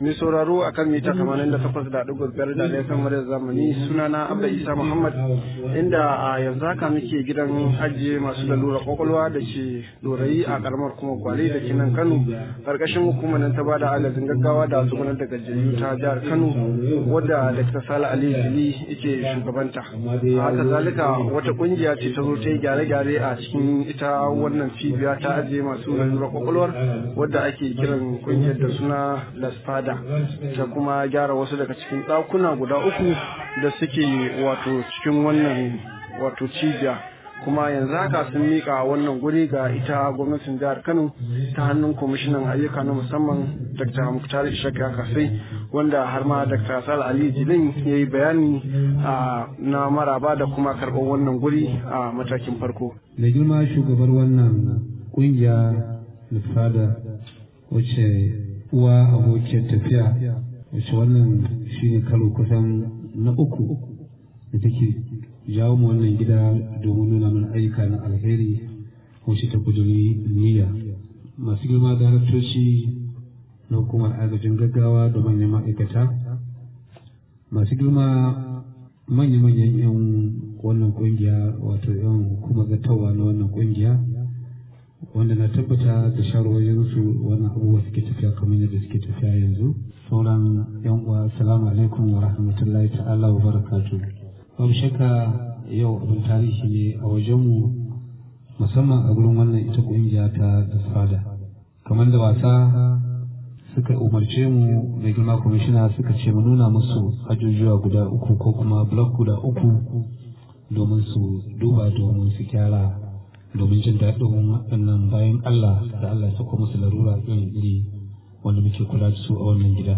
Mai sauraro akan mita 88.5 da laifin muryar zamani sunana Abba Isa Muhammad, inda a yanzu haka muke gidan ajiye masu lalura kwakwalwa da ke dorayi a karamar kuma kwale da ke nan Kano, karkashin hukumar ta bada agajin gaggawa da tsugunar da gajiyayyu ta jihar Kano, wadda Dr. Sale Ali Jili yake shugabanta. Haka zalika wata kungiya ce ta zo ta yi gyare-gyare a cikin ita wannan cibiya ta ajiye masu lalura kwakwalwar, wadda ake kiran kungiyar da suna Lasfada, ta kuma gyara wasu daga cikin ɗakuna guda uku da suke wato cikin wannan wato cibiya. Kuma yanzu haka sun mika wannan guri ga ita gwamnatin jihar Kano ta hannun kwamishinan ayyuka na musamman Dr. Muktar Ishaq Kasai, wanda har ma Dr. Sale Ali Jilin ya yi bayani na maraba da kuma karɓar wannan guri a matakin farko. Da girma shugabar wannan kungiya Lasfada, wacce uwa abokiyar tafiya, wacce wannan shi ne karo kusan na uku da take jawo mu wannan gida domin nuna mana ayyuka na alheri wacce ta kuduri niyya. Masu girma da haraftoci na hukumar agajin gaggawa da manyan ma'aikata, masu girma manya-manyan 'yan wannan kungiya, wato 'yan hukumar gattawa na wannan kungiya, wanda na tabbata da shawarwarinsu wannan abubuwa suke tafiya kamar yadda suke tafiya yanzu. Sauran yan uwa, assalamu alaikum wa rahmatullahi ta'ala wa barakatu. Babu shakka yau abin tarihi ne a wajenmu, musamman a gurin wannan ita kungiya ta Lasfada. Kamar da wasa suka umarce mu, mai girma kwamishina suka ce mu nuna musu ajujuwa guda uku ko kuma blok guda uku domin su duba, domin su gyara, domin jin daɗin waɗannan bayan Allah da Allah ya sako musu larura iri-iri wanda muke kula da su a wannan gida.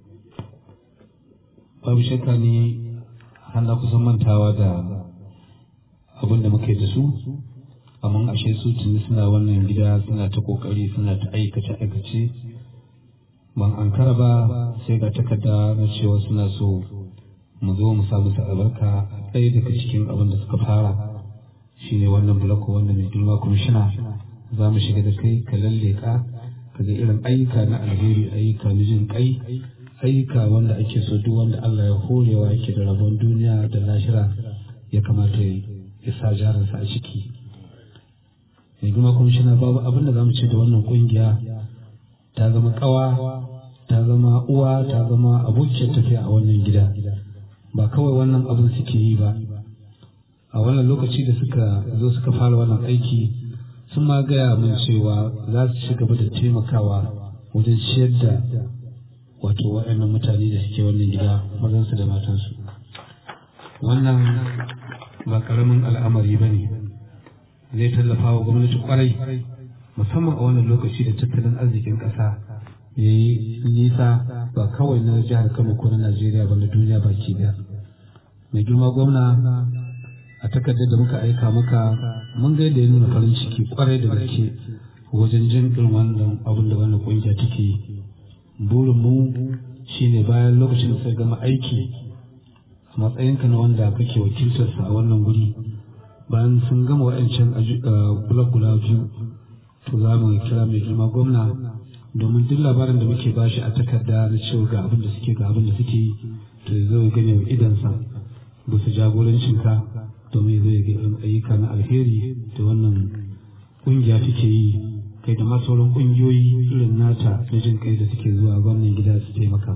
Babu shakka ne har na kusan mantawa da abin da muke da su, amma ashe su tuni suna wannan gida suna ta kokari, suna ta aikace-aikace. Ban ankara ba sai ga takarda na cewa suna so mu zo mu sa musu albarka. Ɗaya daga cikin abin da suka fara shi ne wannan bulako wanda mai girma kwamishina za mu shiga da kai ka lalleka ka ga irin ayyuka na alheri, ayyuka na jin kai, ayyuka wanda ake so duk wanda Allah ya horewa yake da rabon duniya da lahira ya kamata ya sa jaransa a ciki. Mai girma kwamishina, babu abin da za mu ce da wannan kungiya ta zama kawa, ta zama uwa, ta zama abokiyar tafiya a wannan gida. Ba kawai wannan abin suke yi ba, a wannan lokaci da suka zo suka fara wannan aiki sun ma gaya min cewa za su ci gaba da taimakawa wajen ciyar da wato waɗannan mutane da suke wannan gida, mazansu da matansu. Wannan ba ƙaramin al'amari ba ne, zai tallafa wa gwamnati kwarai, musamman a wannan lokaci da tattalin arzikin ƙasa ya yi nisa, ba kawai na jihar Kano ko na Najeriya ba, na duniya baki ɗaya. Mai girma gwamna, a takardar da muka aika maka mun ga yadda ya nuna farin ciki kwarai da gaske wajen jin irin wannan abin da wannan kungiya take yi. Burin mu shine bayan lokacin da suka gama aiki a matsayinka na wanda kake wakiltarsa a wannan guri, bayan sun gama wa'ancan bulak guda biyu, to za mu kira mai girma gwamna domin duk labarin da muke bashi a takarda na cewa ga abin da suke yi, to ya zo ya gane wa idansa bisa jagorancinka, domin zai ga irin ayyuka na alheri da wannan kungiya take yi, kai da masu sauran kungiyoyi irin nata na jin kai da suke zuwa wannan gida su taimaka.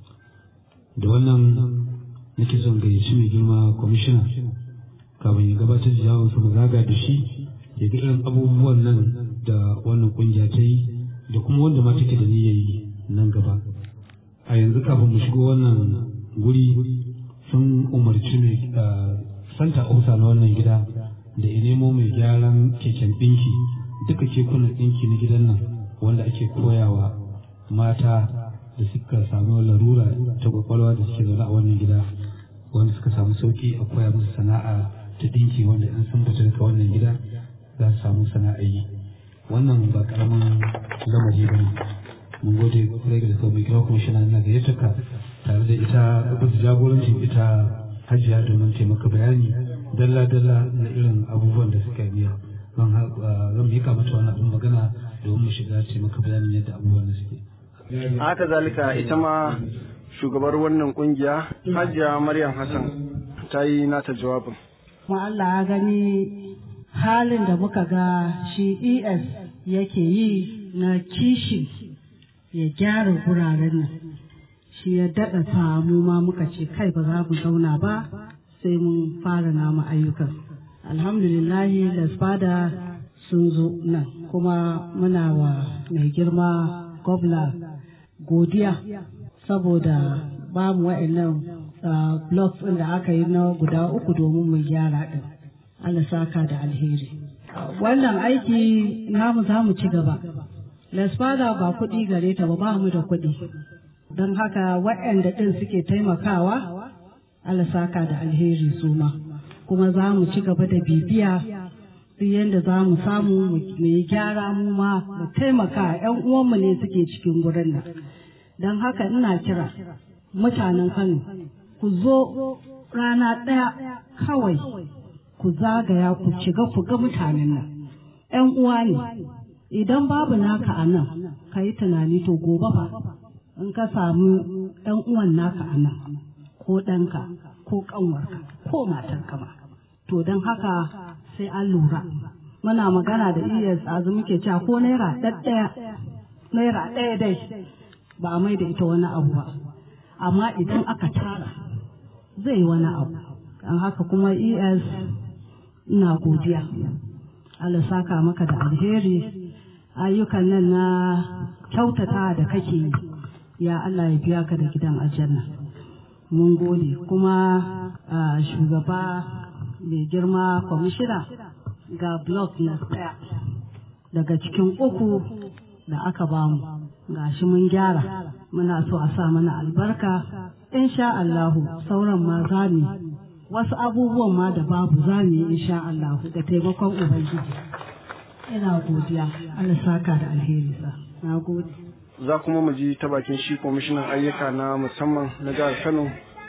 Da wannan nake son gayyaci mai girma kwamishina kafin ya gabatar da yawon mu zaga da shi ya ga irin abubuwan nan da wannan kungiya ta yi da kuma wanda ma take da niyyar yi nan gaba. A yanzu kafin mu shigo wannan guri sun umarci mai santa ofisa na wannan gida da ya nemo mai gyaran keken ɗinki, duka kekunan ɗinki na gidan nan wanda ake koyawa mata da suka samu larura ta kwakwalwa da suke zaune a wannan gida, wanda suka samu sauki a koya musu sana'a ta ɗinki, wanda in sun fita daga wannan gida za su samu sana'a yi. Wannan ba karamin lamari ba ne. Mun gode kwarai da sau mai kira kuma shi na gayyata ka tare da ita bisa jagorancin ita Hajiya domin taimaka bayani dalla-dalla na irin abubuwan da suka yi. Zan miƙa mata wannan abin magana domin mu shiga taimaka bayanin yadda abubuwan da suke. haka zalika ita ma shugabar wannan kungiya Hajiya Maryam Hassan ta yi nata jawabin. Kuma Allah ya gani halin da muka ga shi ES yake yi na kishi ya gyara guraren nan, shi ya daɗa samu ma muka ce kai ba za mu zauna ba sai mun fara namu ayyukan. Alhamdulillahi Lasfada sun zo nan kuma muna wa mai girma gwamna godiya saboda ba mu wa'annan blocks ɗin da aka yi na guda 3 domin mu gyara ɗin. Allah saka da alheri. Wannan aiki namu za mu ci gaba. Lasfada ba kuɗi gare ta ba mu da kuɗi. Don haka waɗanda ɗin suke taimakawa, Allah saka da alheri su ma. Kuma za mu ci gaba da bibiya duk yadda za mu samu mu yi gyara mu ma mu taimaka ‘yan uwanmu ne suke cikin gurin nan. Don haka ina kira mutanen Kano ku zo rana ɗaya kawai ku zagaya ku shiga ku ga mutanen nan. ‘Yan uwa ne, idan babu naka a nan ka yi tunani to gobe ba in ka samu ‘yan uwan naka a nan ko ɗanka ko ƙanwarka ko matarka ma. To don haka sai an lura. Muna magana da iya tsazu muke cewa ko naira ɗaya dai ba a mai da ita wani abu ba. Amma idan aka tara zai yi wani abu. Don haka kuma ES ina godiya. Allah saka maka da alheri ayyukan nan na kyautata da kake yi. Ya Allah ya biya ka da gidan aljanna. Mun gode kuma shugaba mai girma kwamishina ga blok na tsaya daga cikin 3 da aka bamu gashi mun gyara muna so a sa mana albarka insha Allahu sauran ma zami wasu abubuwan ma da babu zami insha Allahu da taimakon ubangiji. Ina godiya Allah saka da alheri sa. Na gode. Za kuma mu ji ta bakin shi kwamishinan ayyuka na musamman na jihar Kano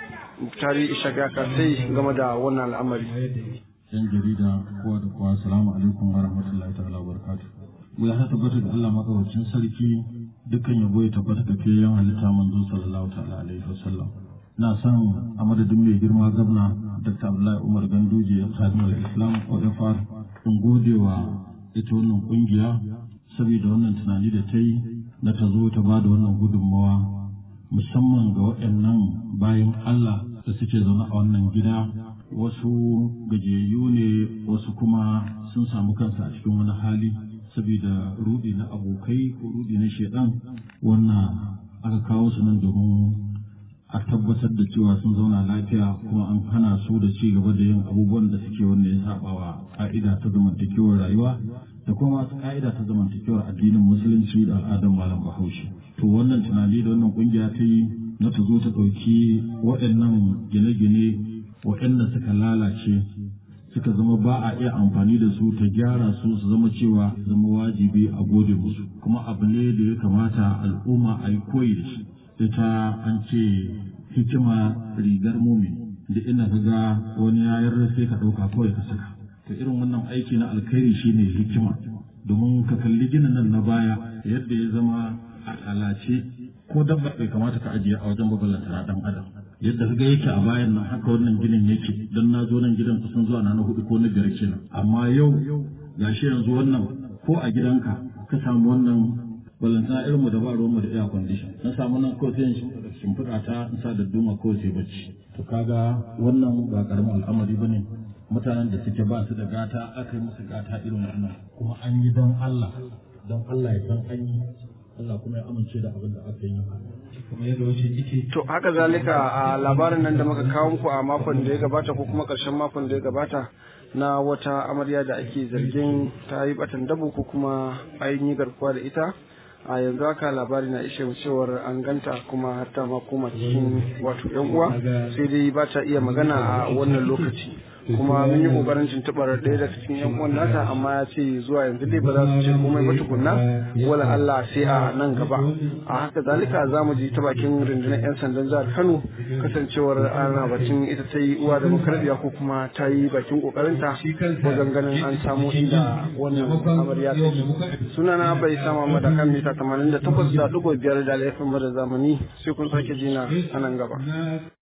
Tari Ishaga sai game da wannan al'amari. Yan jarida kowa da kowa assalamu alaikum wa rahmatullahi ta'ala wa barakatuh. Mu ya tabbata da Allah makawacin sarki dukkan yabo ya tabbata da fiyayen halitta manzo sallallahu ta'ala alaihi wasallam. Na san a madadin mai girma gwamna Dr. Abdullahi Umar Ganduje Khadimul Islam OFR in gode wa ita wannan kungiya saboda wannan tunani da ta yi na ta zo ta ba da wannan gudunmawa musamman ga waɗannan bayan Allah da suke zaune a wannan gida. Wasu gajiyayyu ne wasu kuma sun samu kansa a cikin wani hali saboda rudi na abokai ko rudi na shedan wannan aka kawo su nan domin a tabbatar da cewa sun zauna lafiya kuma an hana su da ci gaba da yin abubuwan da suke wanda ya saba wa ka'ida ta zamantakewar rayuwa da kuma ka'ida ta zamantakewar addinin musulunci da al'adar malam Bahaushe. To wannan tunani da wannan kungiya ta yi na ta zo ta ɗauki waɗannan gine-gine waɗanda suka lalace suka zama ba a iya amfani da su ta gyara su su zama cewa zama wajibi a gode musu kuma abu ne da ya kamata al'umma a yi koyi da shi. Ita an ce hikima rigar mumin da ina ka ga wani yayar sai ka ɗauka kawai ka saka. To irin wannan aiki na alkhairi shine hikima domin ka kalli ginin nan na baya yadda ya zama a lalace ko dabba bai kamata ka ajiye a wajen baballanta na dan adam yadda kaga yake a bayan nan haka wannan ginin yake dan na zo nan gidan kusan zuwa na 4 ko na 5 kenan amma yau gashi yanzu wannan ko a gidanka ka samu wannan ballanta irin mu da ba ruwan mu da air condition na samu nan ko sai shimfiɗa ta in sa da duma ko sai bacci to kaga wannan ba karamin al'amari bane. Mutanen da suke ba su da gata aka yi musu gata irin wannan kuma an yi don Allah ya san an yi Allah kuma ya amince da abin da aka yi kuma yadda wace yake. To haka zalika a labarin nan da muka kawo muku a makon da ya gabata ko kuma ƙarshen makon da ya gabata na wata amarya da ake zargin ta yi batan dabo ko kuma an yi garkuwa da ita a yanzu haka labari na ishe mu cewar an ganta kuma har ta ma koma cikin wato yan uwa sai dai ba ta iya magana a wannan lokaci kuma mun yi kokarin tuntubar ɗaya daga cikin yan uwan nasa amma ya ce zuwa yanzu dai ba za su ce komai ba tukunna, wala Allah sai a nan gaba. A haka zalika za mu ji ta bakin rundunar 'yan sandan jihar Kano, kasancewar ana batun ita ta yi uwa da makarbiya ko kuma ta yi bakin kokarinta wajen ganin an samu inda wannan amarya ta yi. Sunana bai sama mada kan mita 88.5 da laifin mada zamani, sai kun sake jina a nan gaba.